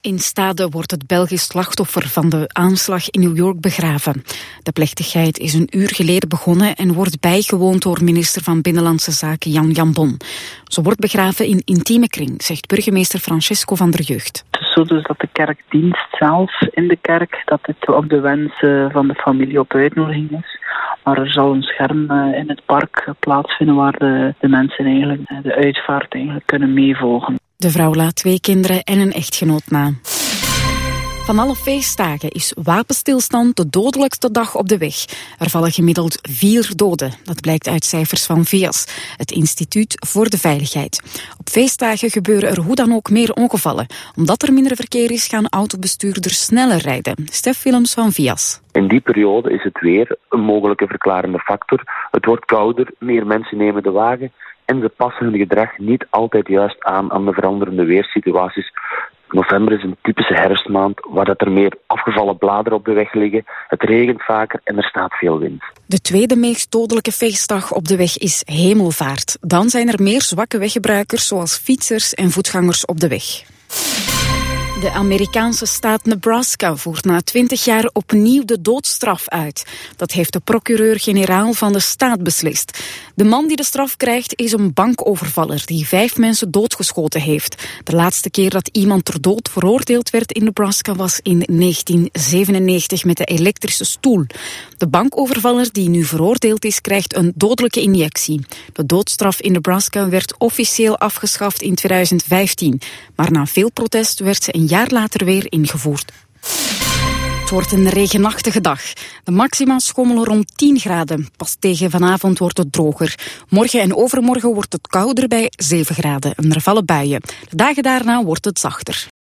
In Stade wordt het Belgisch slachtoffer van de aanslag in New York begraven. De plechtigheid is een uur geleden begonnen en wordt bijgewoond door minister van Binnenlandse Zaken Jan Jambon. Ze wordt begraven in intieme kring, zegt burgemeester Francesco van der Jeugd. Het is zo dus dat de kerkdienst zelf in de kerk, dat het op de wens van de familie op uitnodiging is. Maar er zal een scherm in het park plaatsvinden waar de mensen eigenlijk de uitvaart eigenlijk kunnen meevolgen. De vrouw laat 2 kinderen en een echtgenoot na. Van alle feestdagen is wapenstilstand de dodelijkste dag op de weg. Er vallen gemiddeld 4 doden. Dat blijkt uit cijfers van VIAS, het Instituut voor de Veiligheid. Op feestdagen gebeuren er hoe dan ook meer ongevallen. Omdat er minder verkeer is, gaan autobestuurders sneller rijden. Stef Willems van VIAS. In die periode is het weer een mogelijke verklarende factor. Het wordt kouder, meer mensen nemen de wagen en ze passen hun gedrag niet altijd juist aan de veranderende weersituaties. November is een typische herfstmaand waar dat er meer afgevallen bladeren op de weg liggen. Het regent vaker en er staat veel wind. De tweede meest dodelijke feestdag op de weg is Hemelvaart. Dan zijn er meer zwakke weggebruikers zoals fietsers en voetgangers op de weg. De Amerikaanse staat Nebraska voert na 20 jaar opnieuw de doodstraf uit. Dat heeft de procureur-generaal van de staat beslist. De man die de straf krijgt is een bankovervaller die 5 mensen doodgeschoten heeft. De laatste keer dat iemand ter dood veroordeeld werd in Nebraska was in 1997 met de elektrische stoel. De bankovervaller die nu veroordeeld is krijgt een dodelijke injectie. De doodstraf in Nebraska werd officieel afgeschaft in 2015. Maar na veel protest werd ze een jaar later weer ingevoerd. Het wordt een regenachtige dag. De maxima schommelen rond 10 graden. Pas tegen vanavond wordt het droger. Morgen en overmorgen wordt het kouder bij 7 graden en er vallen buien. De dagen daarna wordt het zachter.